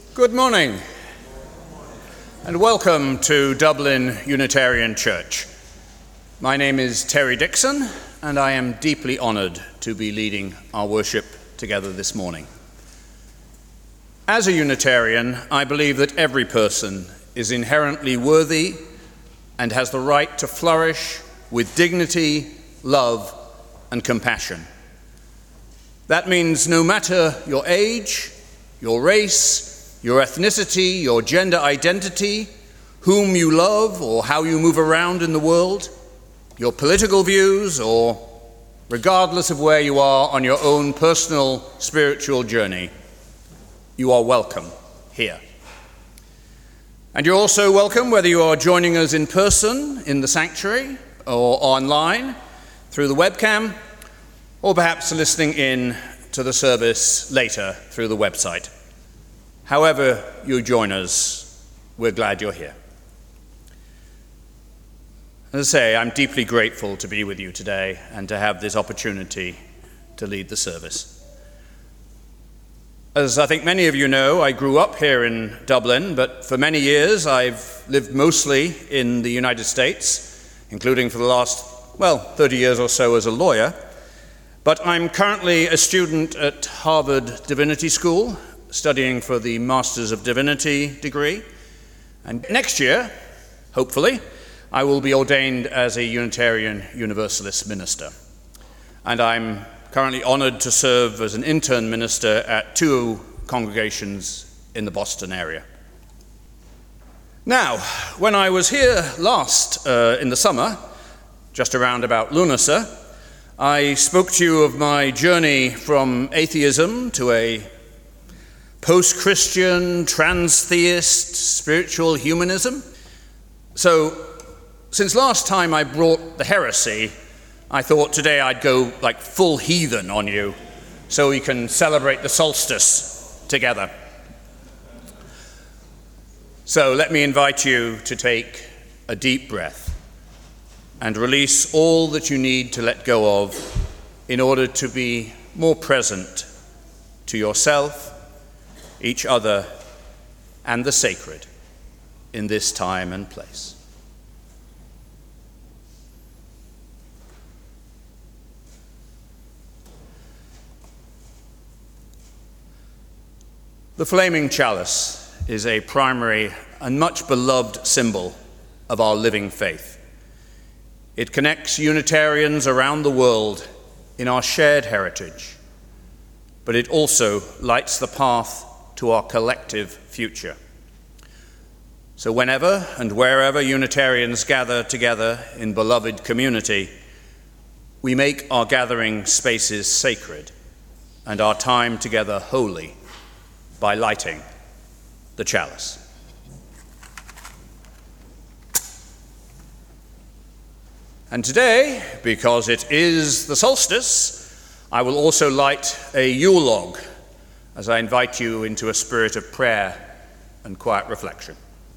Good morning, and welcome to Dublin Unitarian Church. My name is Terry Dixon, and I am deeply honoured to be leading our worship together this morning. As a Unitarian, I believe that every person is inherently worthy and has the right to flourish with dignity, love, and compassion. That means no matter your age, your race, your ethnicity, your gender identity, whom you love or how you move around in the world, your political views, or regardless of where you are on your own personal spiritual journey, you are welcome here. And you're also welcome whether you are joining us in person in the sanctuary or online through the webcam, or perhaps listening in to the service later through the website. However you join us, we're glad you're here. As I say, I'm deeply grateful to be with you today and to have this opportunity to lead the service. As I think many of you know, I grew up here in Dublin, but for many years I've lived mostly in the United States, including for the last, 30 years or so as a lawyer. But I'm currently a student at Harvard Divinity School, studying for the Masters of Divinity degree. And next year, hopefully, I will be ordained as a Unitarian Universalist minister. And I'm currently honored to serve as an intern minister at 2 congregations in the Boston area. Now, when I was here last in the summer, just around about Lunasa, I spoke to you of my journey from atheism to a post-Christian, trans-theist, spiritual humanism. So, since last time I brought the heresy, I thought today I'd go like full heathen on you so we can celebrate the solstice together. So let me invite you to take a deep breath and release all that you need to let go of in order to be more present to yourself, each other, and the sacred in this time and place. The flaming chalice is a primary and much beloved symbol of our living faith. It connects Unitarians around the world in our shared heritage, but it also lights the path to our collective future. So whenever and wherever Unitarians gather together in beloved community, we make our gathering spaces sacred and our time together holy by lighting the chalice. And today, because it is the solstice, I will also light a Yule log as I invite you into a spirit of prayer and quiet reflection.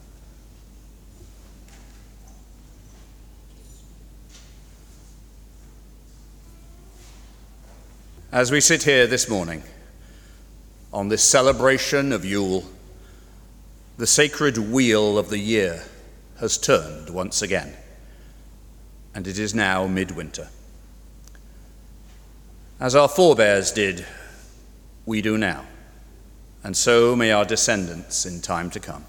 As we sit here this morning, on this celebration of Yule, the sacred wheel of the year has turned once again, and it is now midwinter. As our forebears did, we do now, and so may our descendants in time to come.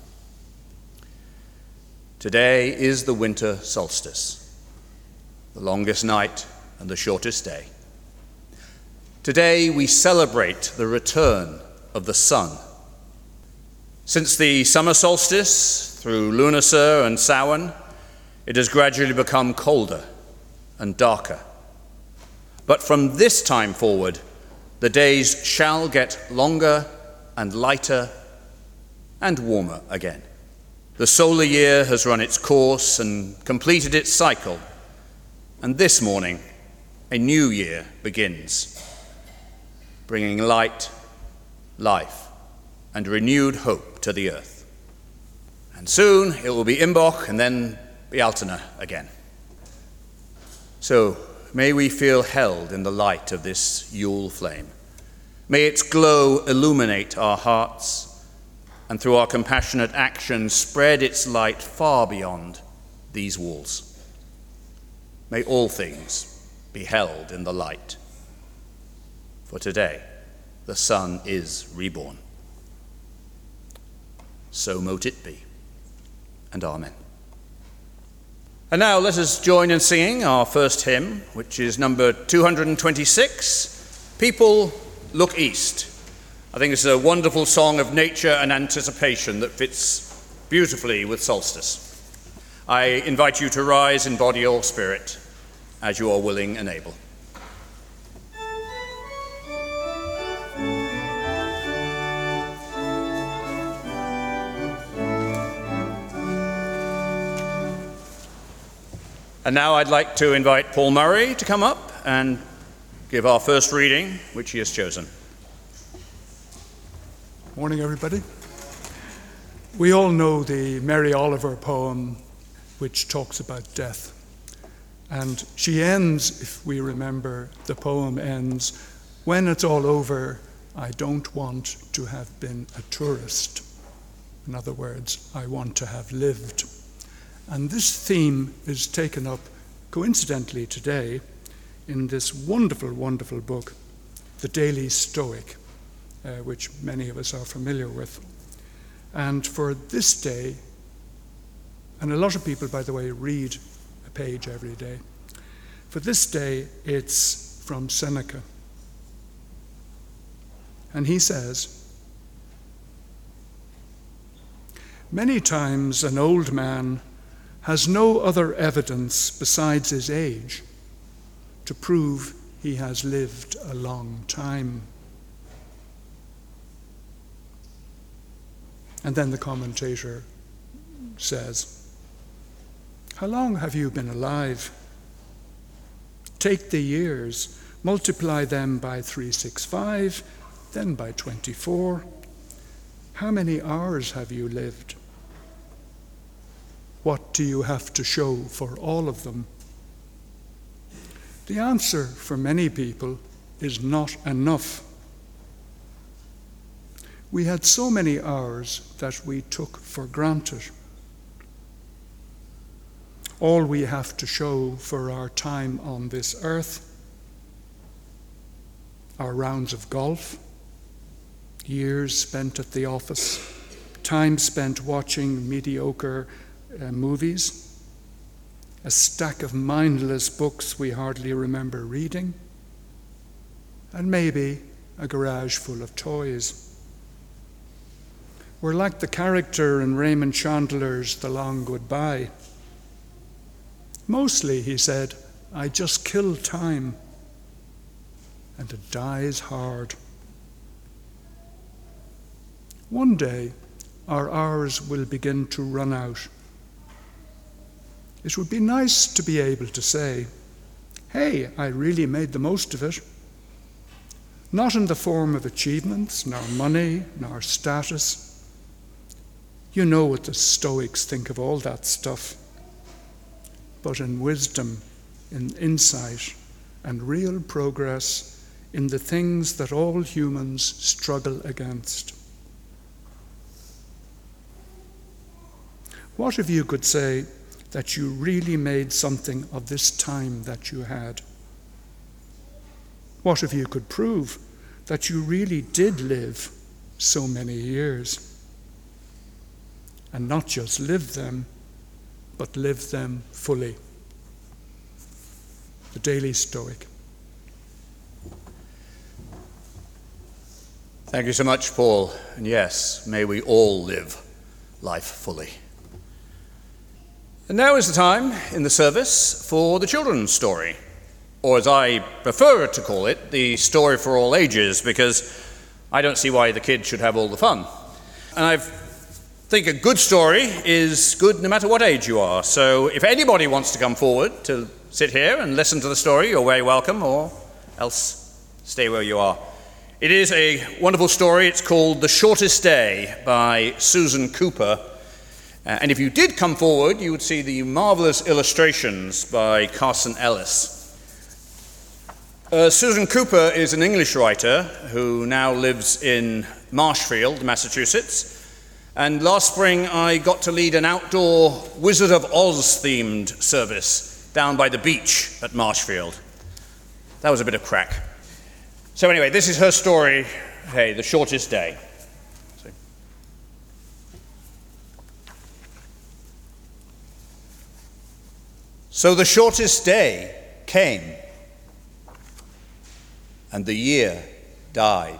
Today is the winter solstice, the longest night and the shortest day. Today we celebrate the return of the sun. Since the summer solstice, through Lunasa and Samhain, it has gradually become colder and darker. But from this time forward, the days shall get longer and lighter and warmer again. The solar year has run its course and completed its cycle, and this morning a new year begins, bringing light, life, and renewed hope to the earth. And soon it will be Imbolc and then Bealtaine again. So may we feel held in the light of this Yule flame. May its glow illuminate our hearts and through our compassionate action spread its light far beyond these walls. May all things be held in the light. For today, the Son is reborn. So mote it be, and amen. And now let us join in singing our first hymn, which is number 226, People Look East. I think it's a wonderful song of nature and anticipation that fits beautifully with solstice. I invite you to rise in body or spirit as you are willing and able. And now I'd like to invite Paul Murray to come up and give our first reading, which he has chosen. Morning, everybody. We all know the Mary Oliver poem, which talks about death. And she ends, if we remember, the poem ends, "When it's all over, I don't want to have been a tourist." In other words, I want to have lived. And this theme is taken up, coincidentally today, in this wonderful, wonderful book, The Daily Stoic, which many of us are familiar with. And for this day, and a lot of people, by the way, read a page every day. For this day, it's from Seneca. And he says, "Many times an old man has no other evidence besides his age to prove he has lived a long time." And then the commentator says, "How long have you been alive? Take the years, multiply them by 365, then by 24. How many hours have you lived? What do you have to show for all of them?" The answer for many people is not enough. We had so many hours that we took for granted. All we have to show for our time on this earth, our rounds of golf, years spent at the office, time spent watching mediocre movies, a stack of mindless books we hardly remember reading, and maybe a garage full of toys. We're like the character in Raymond Chandler's The Long Goodbye. Mostly, he said, I just kill time, and it dies hard. One day, our hours will begin to run out. It would be nice to be able to say, hey, I really made the most of it. Not in the form of achievements, nor money, nor status. You know what the Stoics think of all that stuff. But in wisdom, in insight, and real progress in the things that all humans struggle against. What if you could say that you really made something of this time that you had? What if you could prove that you really did live so many years? And not just live them, but live them fully. The Daily Stoic. Thank you so much, Paul. And yes, may we all live life fully. And now is the time in the service for the children's story, or as I prefer to call it, the story for all ages, because I don't see why the kids should have all the fun. And I think a good story is good no matter what age you are. So if anybody wants to come forward to sit here and listen to the story, you're very welcome, or else stay where you are. It is a wonderful story. It's called The Shortest Day by Susan Cooper. And if you did come forward, you would see the marvelous illustrations by Carson Ellis. Susan Cooper is an English writer who now lives in Marshfield, Massachusetts. And last spring, I got to lead an outdoor Wizard of Oz-themed service down by the beach at Marshfield. That was a bit of crack. So anyway, this is her story, hey, The Shortest Day. So the shortest day came, and the year died.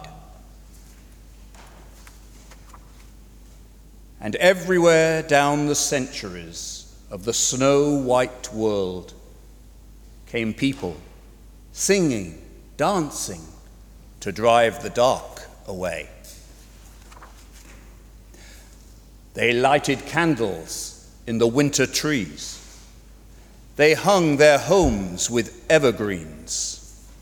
And everywhere down the centuries of the snow-white world came people singing, dancing to drive the dark away. They lighted candles in the winter trees. They hung their homes with evergreens.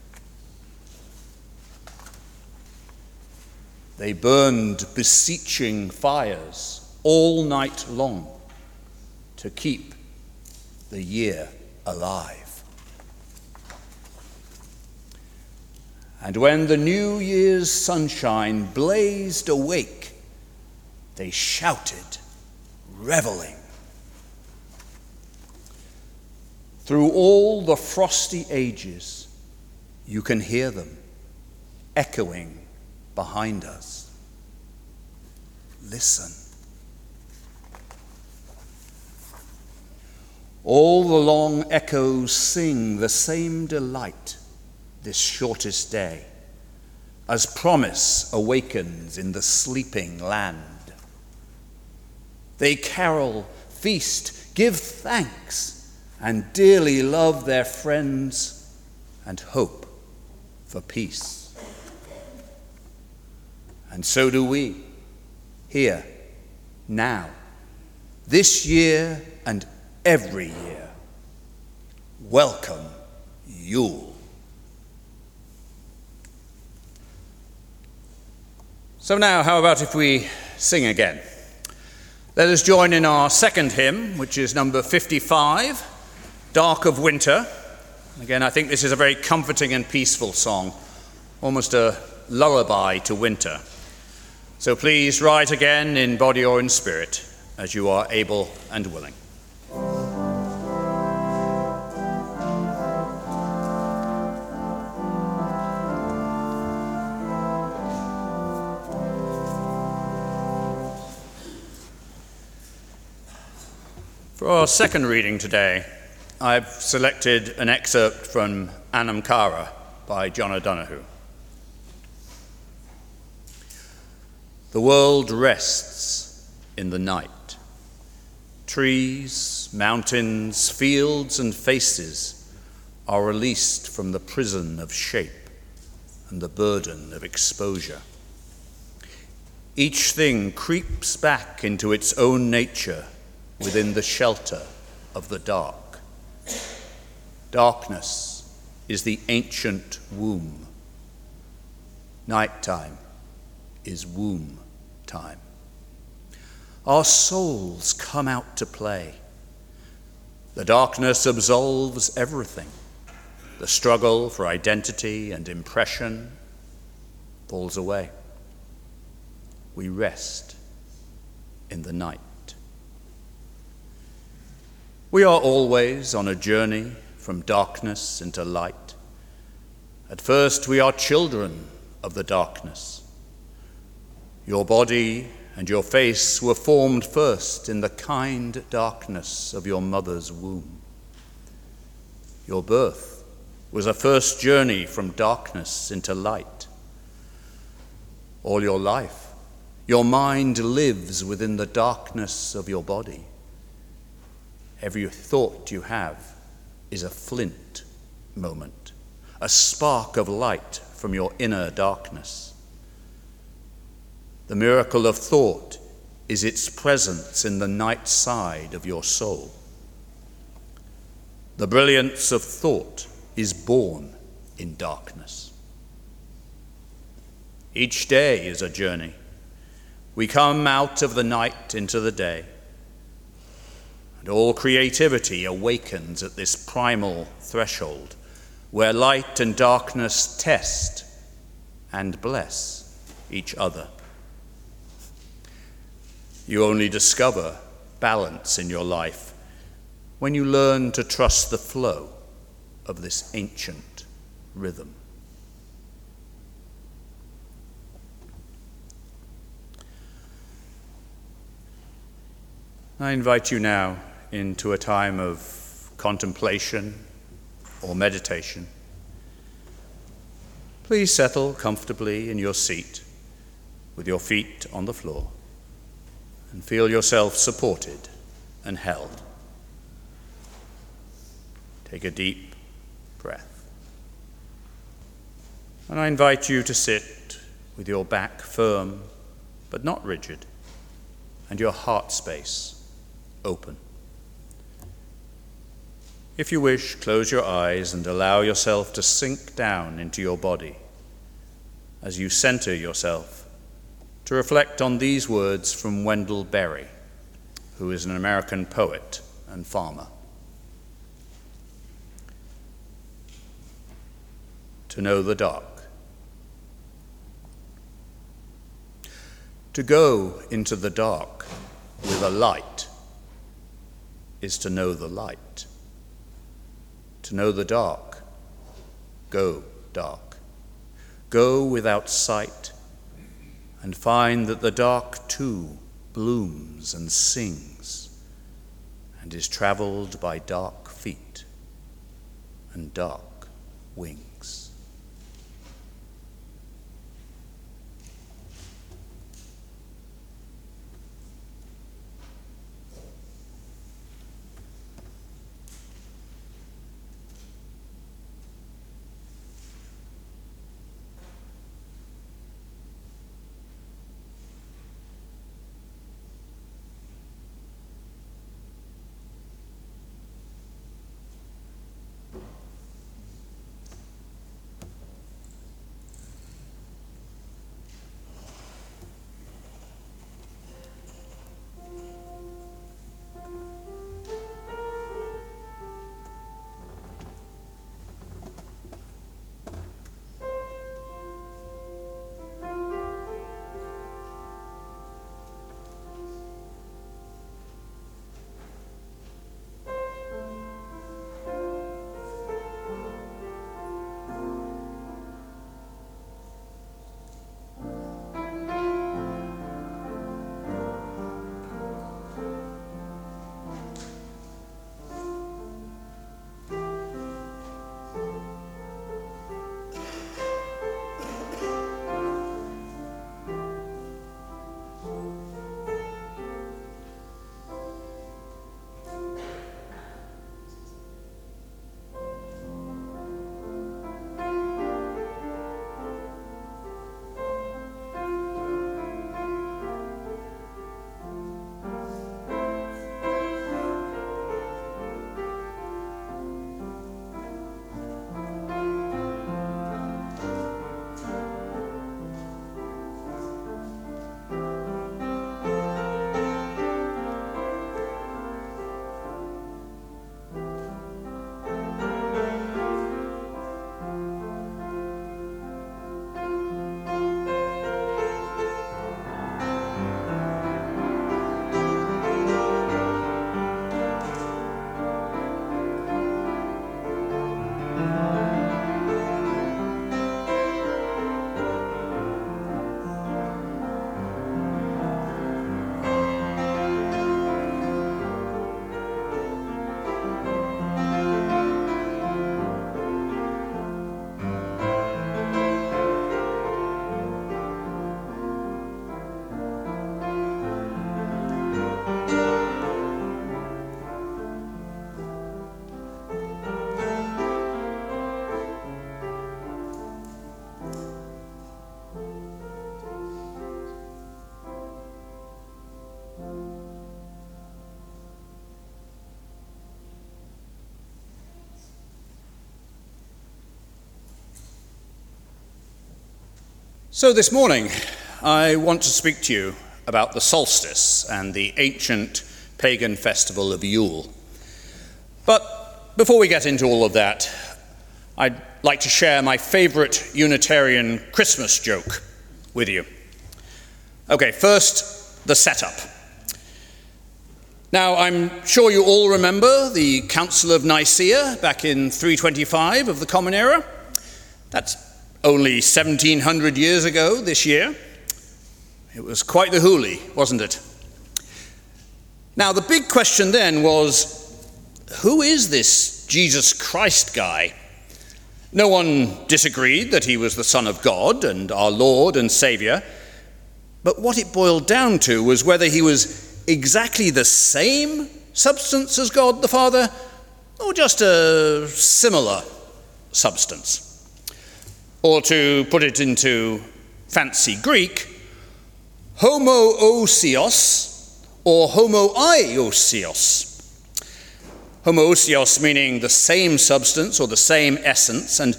They burned beseeching fires all night long to keep the year alive. And when the New Year's sunshine blazed awake, they shouted, reveling. Through all the frosty ages, you can hear them echoing behind us. Listen. All the long echoes sing the same delight this shortest day, as promise awakens in the sleeping land. They carol, feast, give thanks, and dearly love their friends and hope for peace. And so do we, here, now, this year and every year. Welcome, Yule. So now, how about if we sing again? Let us join in our second hymn, which is number 55, Dark of Winter. Again, I think this is a very comforting and peaceful song, almost a lullaby to winter. So please write again in body or in spirit, as you are able and willing. For our second reading today, I've selected an excerpt from Anam Cara by John O'Donoghue. The world rests in the night. Trees, mountains, fields, and faces are released from the prison of shape and the burden of exposure. Each thing creeps back into its own nature within the shelter of the dark. Darkness is the ancient womb. Nighttime is womb time. Our souls come out to play. The darkness absolves everything. The struggle for identity and impression falls away. We rest in the night. We are always on a journey from darkness into light. At first, we are children of the darkness. Your body and your face were formed first in the kind darkness of your mother's womb. Your birth was a first journey from darkness into light. All your life, your mind lives within the darkness of your body. Every thought you have is a flint moment, a spark of light from your inner darkness. The miracle of thought is its presence in the night side of your soul. The brilliance of thought is born in darkness. Each day is a journey. We come out of the night into the day. And all creativity awakens at this primal threshold where light and darkness test and bless each other. You only discover balance in your life when you learn to trust the flow of this ancient rhythm. I invite you now into a time of contemplation or meditation. Please settle comfortably in your seat with your feet on the floor and feel yourself supported and held. Take a deep breath. And I invite you to sit with your back firm but not rigid and your heart space open. If you wish, close your eyes and allow yourself to sink down into your body as you center yourself to reflect on these words from Wendell Berry, who is an American poet and farmer. To know the dark. To go into the dark with a light is to know the light. To know the dark, go dark. Go without sight and find that the dark too blooms and sings and is traveled by dark feet and dark wings. So this morning, I want to speak to you about the solstice and the ancient pagan festival of Yule. But before we get into all of that, I'd like to share my favorite Unitarian Christmas joke with you. Okay, first, the setup. Now, I'm sure you all remember the Council of Nicaea back in 325 of the Common Era. That's only 1700 years ago this year. It was quite the hoolie, wasn't it? Now, the big question then was, who is this Jesus Christ guy? No one disagreed that he was the Son of God and our Lord and Savior, but what it boiled down to was whether he was exactly the same substance as God the Father, or just a similar substance. Or to put it into fancy Greek, homoousios or homoiousios. Homoousios meaning the same substance or the same essence, and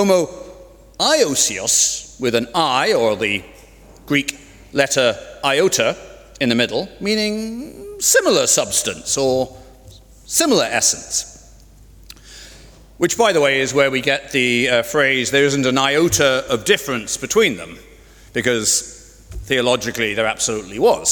homoiousios with an I or the Greek letter iota in the middle, meaning similar substance or similar essence. Which, by the way, is where we get the phrase, there isn't an iota of difference between them, because theologically there absolutely was.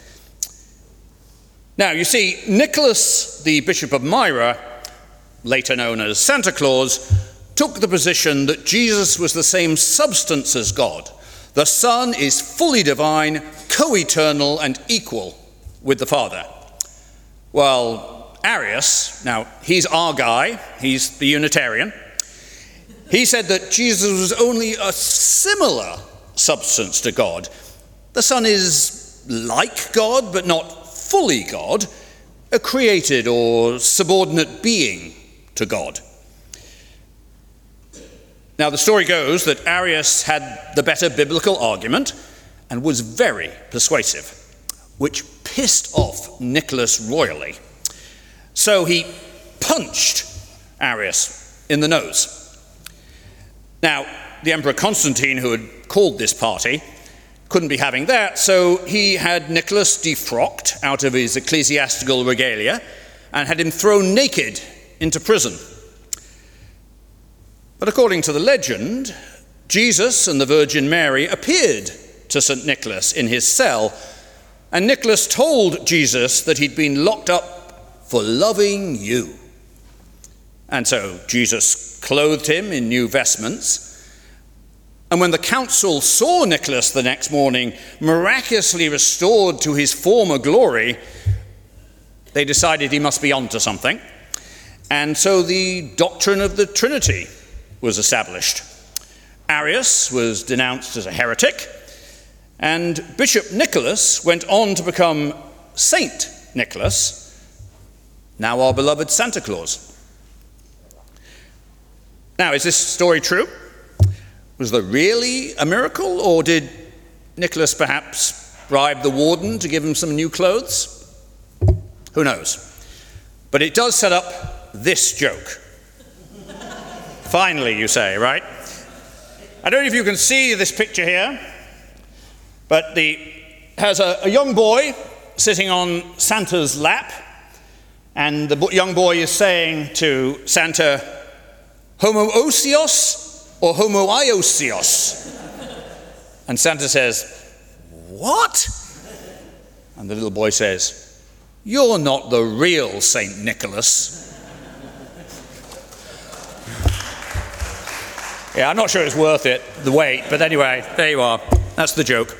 Now, you see, Nicholas, the Bishop of Myra, later known as Santa Claus, took the position that Jesus was the same substance as God. The Son is fully divine, co-eternal, and equal with the Father. Well, Arius, now he's our guy, he's the Unitarian, he said that Jesus was only a similar substance to God. The Son is like God, but not fully God, a created or subordinate being to God. Now, the story goes that Arius had the better biblical argument and was very persuasive, which pissed off Nicholas royally. So he punched Arius in the nose. Now, the Emperor Constantine, who had called this party, couldn't be having that, so he had Nicholas defrocked out of his ecclesiastical regalia and had him thrown naked into prison. But according to the legend, Jesus and the Virgin Mary appeared to St. Nicholas in his cell, and Nicholas told Jesus that he'd been locked up for loving you. And so Jesus clothed him in new vestments, and when the council saw Nicholas the next morning miraculously restored to his former glory, they decided he must be onto something, and so the doctrine of the Trinity was established. Arius was denounced as a heretic, and Bishop Nicholas went on to become Saint Nicholas, now our beloved Santa Claus. Now, is this story true? Was there really a miracle, or did Nicholas perhaps bribe the warden to give him some new clothes? Who knows? But it does set up this joke. Finally, you say, right? I don't know if you can see this picture here, but has a young boy sitting on Santa's lap, and the young boy is saying to Santa, homoousios or homoiousios? And Santa says, what? And the little boy says, you're not the real Saint Nicholas. Yeah, I'm not sure it's worth it, the wait, but anyway, there you are. That's the joke.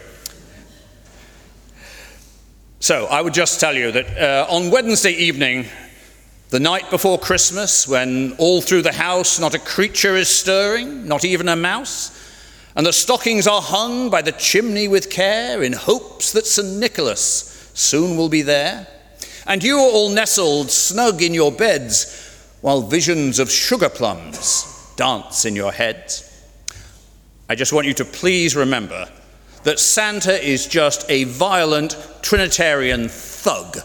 So I would just tell you that on Wednesday evening, the night before Christmas, when all through the house not a creature is stirring, not even a mouse, and the stockings are hung by the chimney with care in hopes that St. Nicholas soon will be there, and you are all nestled snug in your beds while visions of sugar plums dance in your heads, I just want you to please remember that Santa is just a violent Trinitarian thug.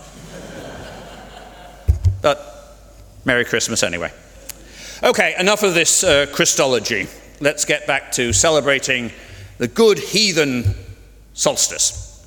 But Merry Christmas anyway. Okay, enough of this Christology. Let's get back to celebrating the good heathen solstice.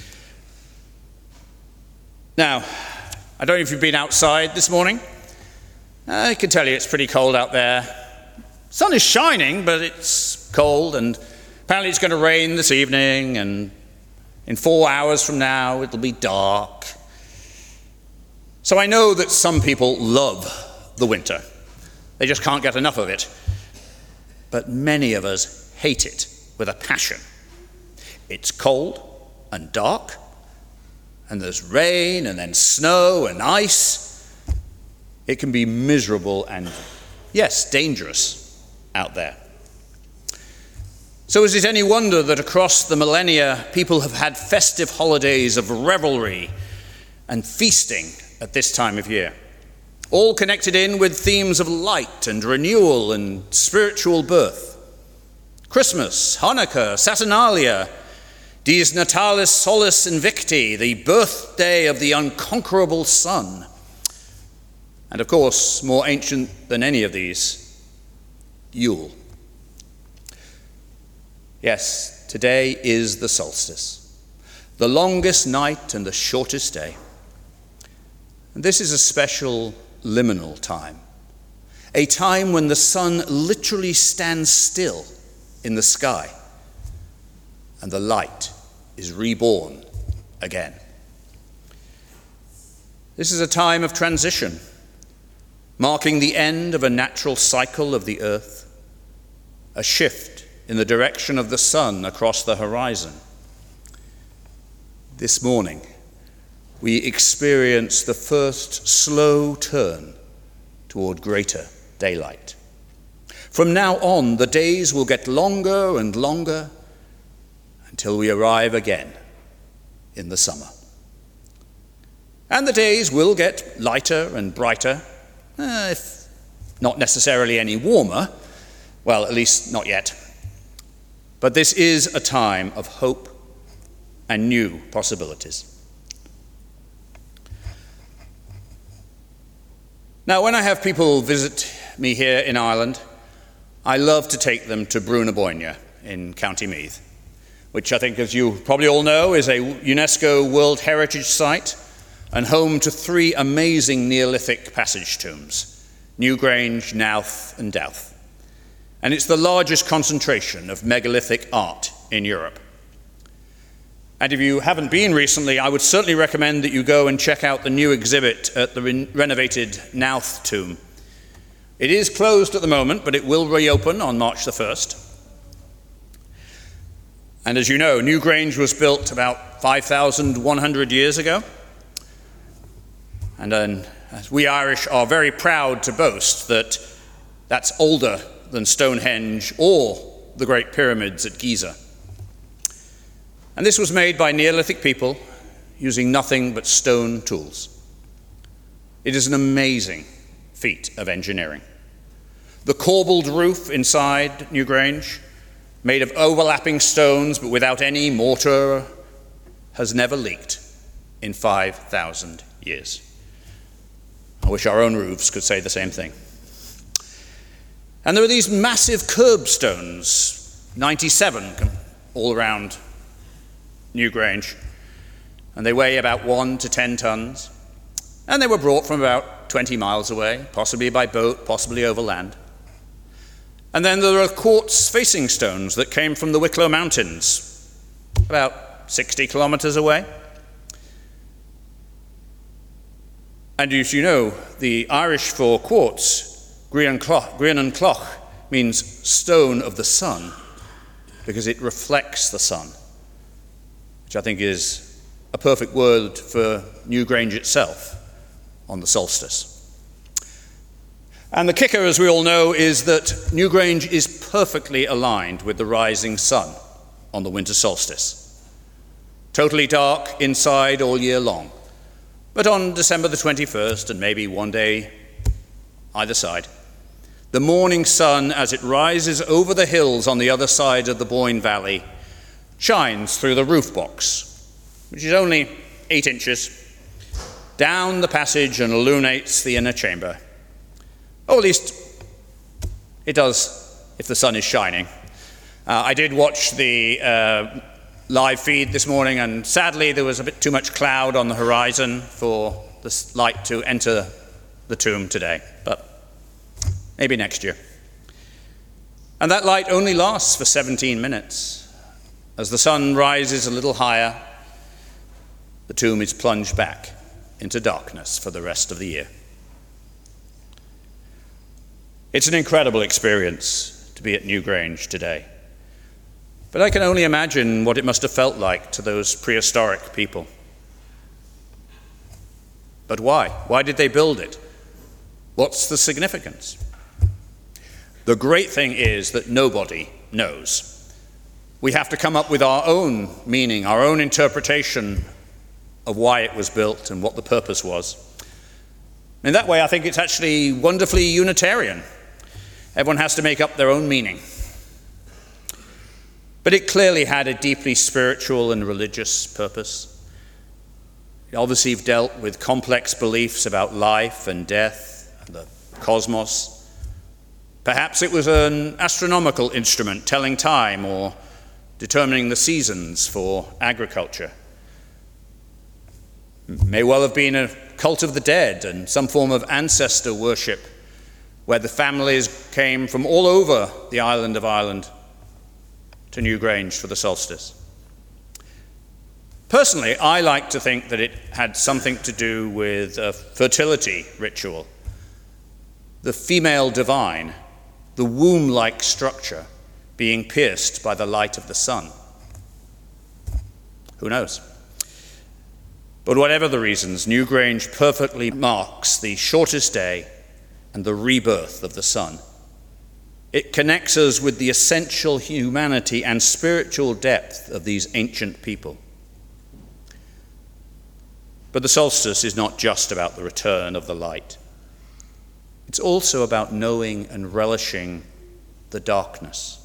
Now, I don't know if you've been outside this morning. I can tell you it's pretty cold out there. Sun is shining, but it's cold, and apparently it's going to rain this evening, and in 4 hours from now it'll be dark. So I know that some people love the winter. They just can't get enough of it. But many of us hate it with a passion. It's cold and dark, and there's rain and then snow and ice. It can be miserable and, yes, dangerous out there. So is it any wonder that across the millennia, people have had festive holidays of revelry and feasting at this time of year, all connected in with themes of light and renewal and spiritual birth? Christmas, Hanukkah, Saturnalia, Dies Natalis Solis Invicti, the birthday of the unconquerable sun. And of course, more ancient than any of these, Yule. Yes, today is the solstice, the longest night and the shortest day. And this is a special liminal time, a time when the sun literally stands still in the sky and the light is reborn again. This is a time of transition, marking the end of a natural cycle of the earth, a shift in the direction of the sun across the horizon. This morning, we experience the first slow turn toward greater daylight. From now on, the days will get longer and longer until we arrive again in the summer. And the days will get lighter and brighter, if not necessarily any warmer, well, at least not yet. But this is a time of hope and new possibilities. Now, when I have people visit me here in Ireland, I love to take them to Brú na Bóinne in County Meath, which I think, as you probably all know, is a UNESCO World Heritage Site and home to 3 amazing Neolithic passage tombs, Newgrange, Knowth and Dowth. And it's the largest concentration of megalithic art in Europe. And if you haven't been recently, I would certainly recommend that you go and check out the new exhibit at the renovated Knowth tomb. It is closed at the moment, but it will reopen on March the 1st. And as you know, Newgrange was built about 5,100 years ago. And we Irish are very proud to boast that that's older than Stonehenge or the Great Pyramids at Giza. And this was made by Neolithic people using nothing but stone tools. It is an amazing feat of engineering. The corbelled roof inside Newgrange, made of overlapping stones but without any mortar, has never leaked in 5,000 years. I wish our own roofs could say the same thing. And there are these massive curbstones, 97 all around Newgrange, and they weigh about 1 to 10 tons, and they were brought from about 20 miles away, possibly by boat, possibly overland. And then there are quartz facing stones that came from the Wicklow Mountains, about 60 kilometers away. And as you know, the Irish for quartz, Grian Cloch, means stone of the sun, because it reflects the sun, which I think is a perfect word for Newgrange itself on the solstice. And the kicker, as we all know, is that Newgrange is perfectly aligned with the rising sun on the winter solstice. Totally dark inside all year long, but on December the 21st, and maybe one day either side, the morning sun, as it rises over the hills on the other side of the Boyne Valley, shines through the roof box, which is only 8 inches, down the passage and illuminates the inner chamber. Or at least it does if the sun is shining. I did watch the live feed this morning, and sadly there was a bit too much cloud on the horizon for the light to enter the tomb today, but maybe next year. And that light only lasts for 17 minutes. As the sun rises a little higher, the tomb is plunged back into darkness for the rest of the year. It's an incredible experience to be at Newgrange today. But I can only imagine what it must have felt like to those prehistoric people. But why? Why did they build it? What's the significance? The great thing is that nobody knows. We have to come up with our own meaning, our own interpretation of why it was built and what the purpose was. In that way, I think it's actually wonderfully Unitarian. Everyone has to make up their own meaning. But it clearly had a deeply spiritual and religious purpose. It obviously dealt with complex beliefs about life and death and the cosmos. Perhaps it was an astronomical instrument telling time or determining the seasons for agriculture. It may well have been a cult of the dead and some form of ancestor worship where the families came from all over the island of Ireland to Newgrange for the solstice. Personally, I like to think that it had something to do with a fertility ritual. The female divine, the womb-like structure, being pierced by the light of the sun. Who knows? But whatever the reasons, Newgrange perfectly marks the shortest day and the rebirth of the sun. It connects us with the essential humanity and spiritual depth of these ancient people. But the solstice is not just about the return of the light. It's also about knowing and relishing the darkness.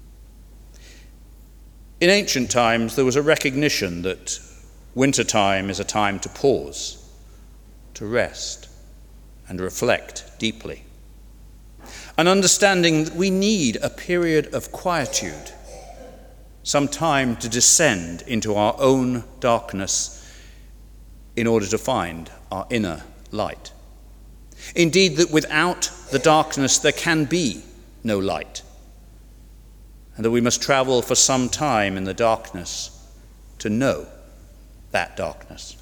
In ancient times, there was a recognition that wintertime is a time to pause, to rest, and reflect deeply. An understanding that we need a period of quietude, some time to descend into our own darkness in order to find our inner light. Indeed, that without the darkness there can be no light, and that we must travel for some time in the darkness to know that darkness.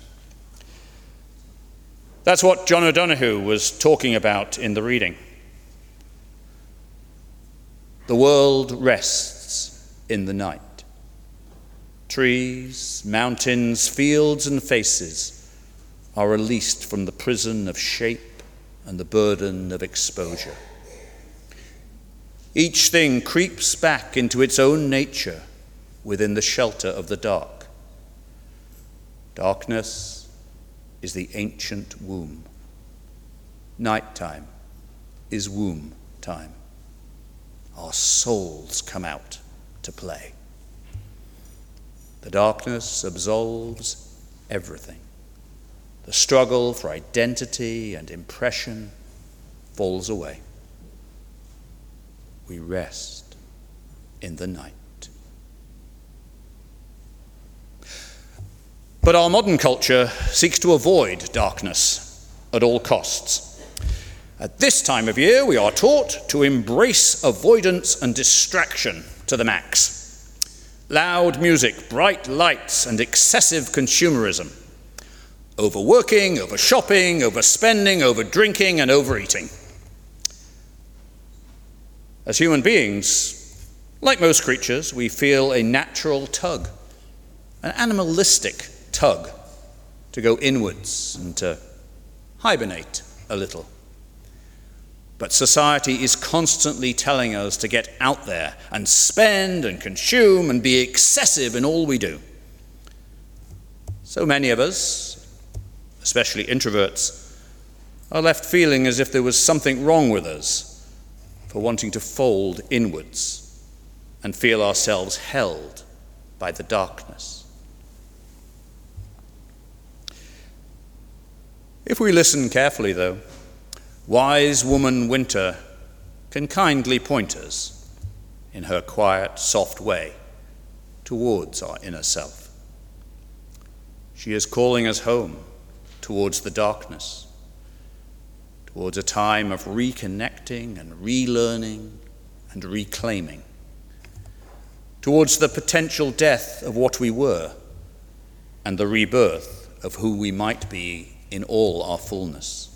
That's what John O'Donoghue was talking about in the reading. The world rests in the night. Trees, mountains, fields, and faces are released from the prison of shape and the burden of exposure. Each thing creeps back into its own nature within the shelter of the dark. Darkness is the ancient womb. Nighttime is womb time. Our souls come out to play. The darkness absolves everything. The struggle for identity and impression falls away. We rest in the night. But our modern culture seeks to avoid darkness at all costs. At this time of year, we are taught to embrace avoidance and distraction to the max. Loud music, bright lights, and excessive consumerism. Overworking, overshopping, overspending, overdrinking, and overeating. As human beings, like most creatures, we feel a natural tug, an animalistic tug, to go inwards and to hibernate a little. But society is constantly telling us to get out there and spend and consume and be excessive in all we do. So many of us, especially introverts, are left feeling as if there was something wrong with us for wanting to fold inwards and feel ourselves held by the darkness. If we listen carefully, though, wise woman Winter can kindly point us, in her quiet, soft way, towards our inner self. She is calling us home, towards the darkness, towards a time of reconnecting and relearning and reclaiming, towards the potential death of what we were and the rebirth of who we might be in all our fullness.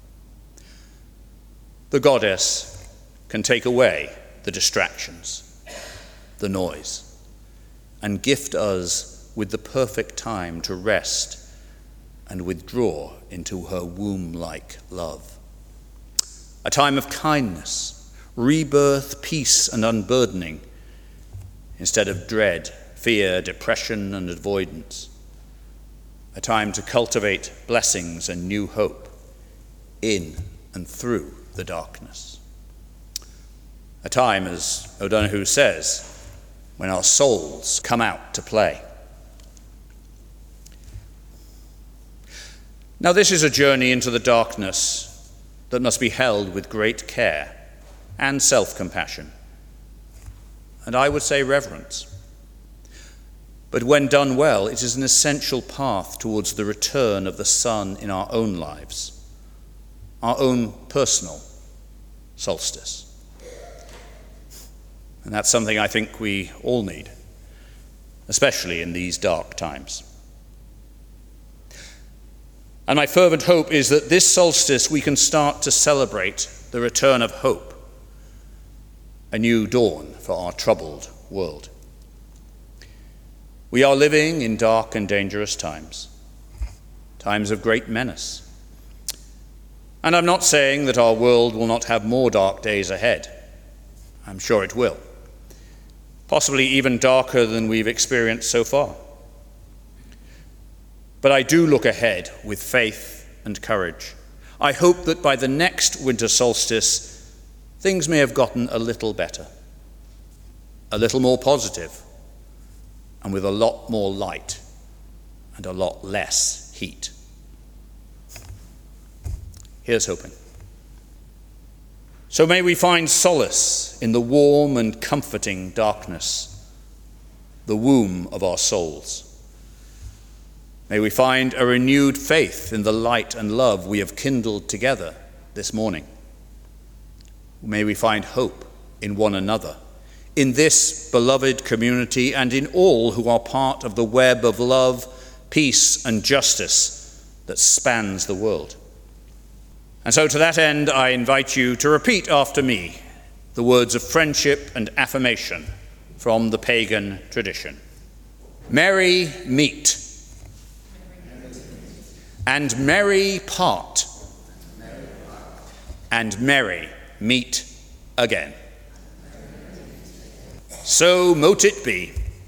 The goddess can take away the distractions, the noise, and gift us with the perfect time to rest and withdraw into her womb-like love. A time of kindness, rebirth, peace, and unburdening, instead of dread, fear, depression, and avoidance. A time to cultivate blessings and new hope in and through the darkness. A time, as O'Donoghue says, when our souls come out to play. Now, this is a journey into the darkness that must be held with great care and self-compassion, and I would say reverence. But when done well, it is an essential path towards the return of the sun in our own lives, our own personal solstice. And that's something I think we all need, especially in these dark times. And my fervent hope is that this solstice we can start to celebrate the return of hope, a new dawn for our troubled world. We are living in dark and dangerous times, times of great menace. And I'm not saying that our world will not have more dark days ahead. I'm sure it will, possibly even darker than we've experienced so far. But I do look ahead with faith and courage. I hope that by the next winter solstice, things may have gotten a little better, a little more positive, and with a lot more light and a lot less heat. Here's hoping. So may we find solace in the warm and comforting darkness, the womb of our souls. May we find a renewed faith in the light and love we have kindled together this morning. May we find hope in one another, in this beloved community, and in all who are part of the web of love, peace, and justice that spans the world. And so to that end, I invite you to repeat after me the words of friendship and affirmation from the pagan tradition. Merry meet, and merry part, and merry meet again. So mote it be,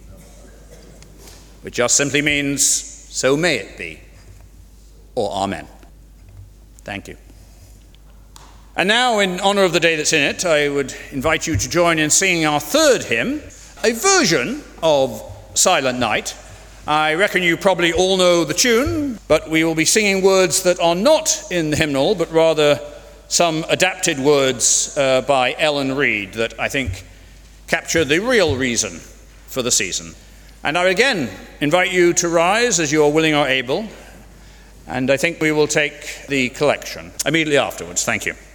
which just simply means, so may it be, or amen. Thank you. And now, in honor of the day that's in it, I would invite you to join in singing our third hymn, a version of Silent Night. I reckon you probably all know the tune, but we will be singing words that are not in the hymnal, but rather some adapted words by Ellen Reid that I think capture the real reason for the season. And I again invite you to rise as you are willing or able, and I think we will take the collection immediately afterwards. Thank you.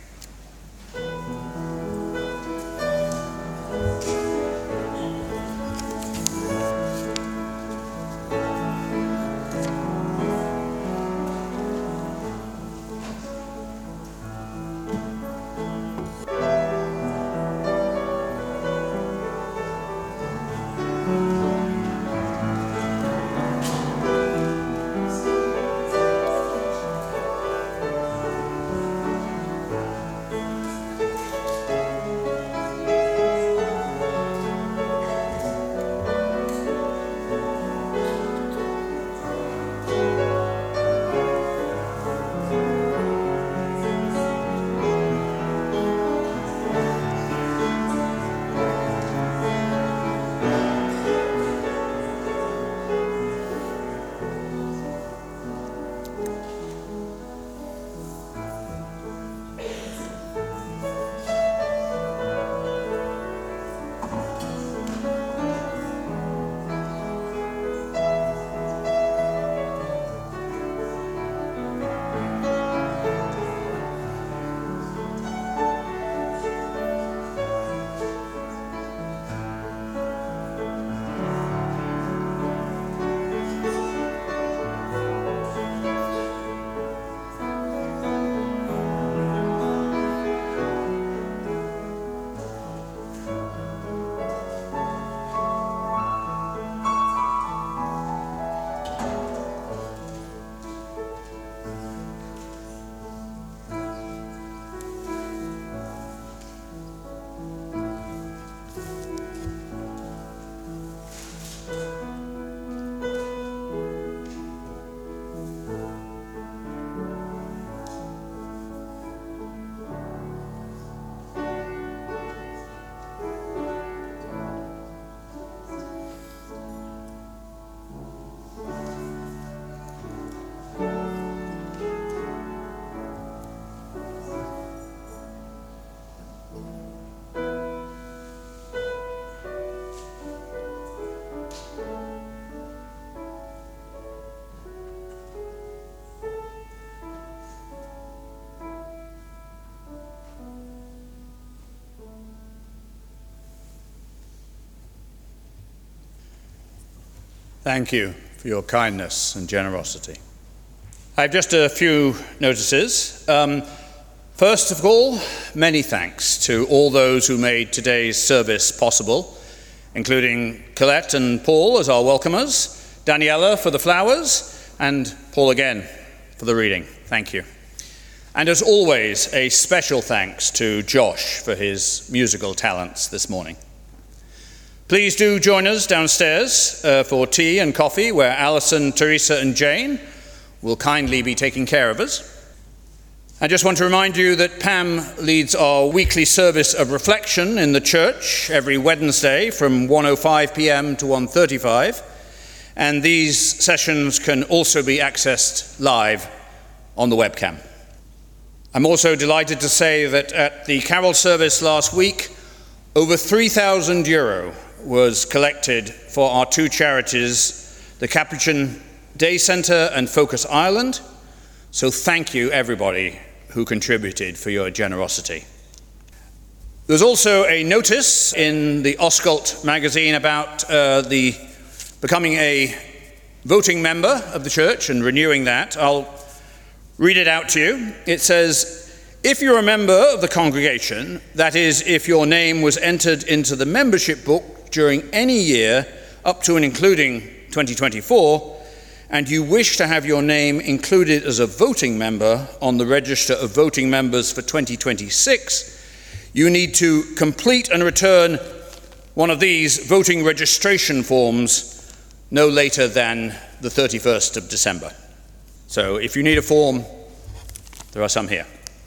Thank you for your kindness and generosity. I have just a few notices. First of all, many thanks to all those who made today's service possible, including Colette and Paul as our welcomers, Daniela for the flowers, and Paul again for the reading. Thank you. And as always, a special thanks to Josh for his musical talents this morning. Please do join us downstairs for tea and coffee, where Alison, Teresa, and Jane will kindly be taking care of us. I just want to remind you that Pam leads our weekly service of reflection in the church every Wednesday from 1:05 p.m. to 1:35, and these sessions can also be accessed live on the webcam. I'm also delighted to say that at the carol service last week, over €3,000 was collected for our two charities, the Capuchin Day Centre and Focus Ireland. So thank you, everybody who contributed, for your generosity. There's also a notice in the Oscult magazine about the becoming a voting member of the church and renewing that. I'll read it out to you. It says, if you're a member of the congregation, that is, if your name was entered into the membership book during any year up to and including 2024, and you wish to have your name included as a voting member on the register of voting members for 2026, you need to complete and return one of these voting registration forms no later than the 31st of December. So if you need a form, there are some here.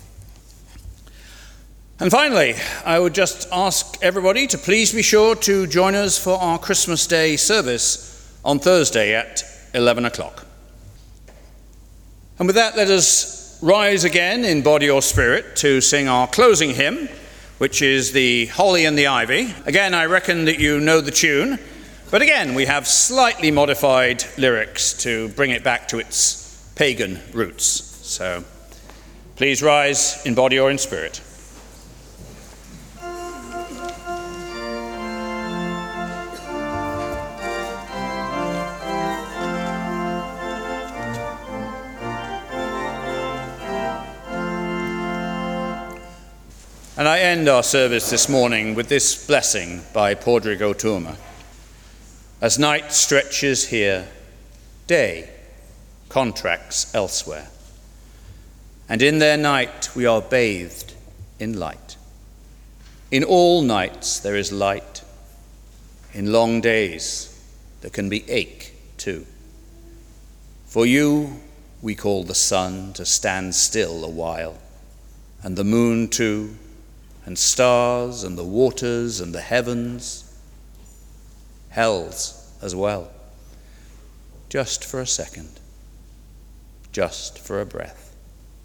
And finally, I would just ask everybody to please be sure to join us for our Christmas Day service on Thursday at 11 o'clock. And with that, let us rise again in body or spirit to sing our closing hymn, which is the Holly and the Ivy. Again, I reckon that you know the tune, but again, we have slightly modified lyrics to bring it back to its pagan roots. So please rise in body or in spirit. And I end our service this morning with this blessing by Padraig Tuama. As night stretches here, day contracts elsewhere. And in their night we are bathed in light. In all nights there is light. In long days there can be ache too. For you we call the sun to stand still a while, and the moon too, and stars, and the waters, and the heavens, hells as well, just for a second, just for a breath.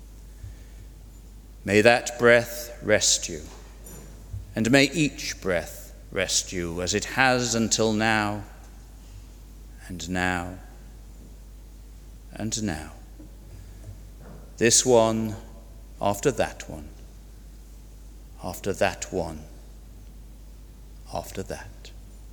May that breath rest you, and may each breath rest you as it has until now, and now, and now. This one after that one, after that one, after that.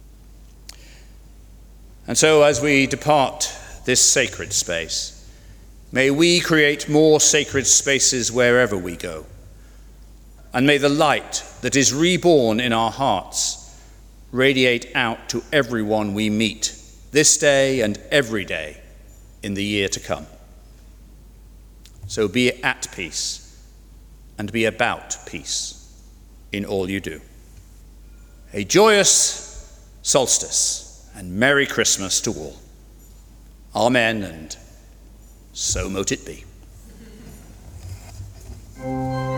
And so as we depart this sacred space, may we create more sacred spaces wherever we go. And may the light that is reborn in our hearts radiate out to everyone we meet this day and every day in the year to come. So be at peace and be about peace in all you do. A joyous solstice and Merry Christmas to all. Amen, and so mote it be.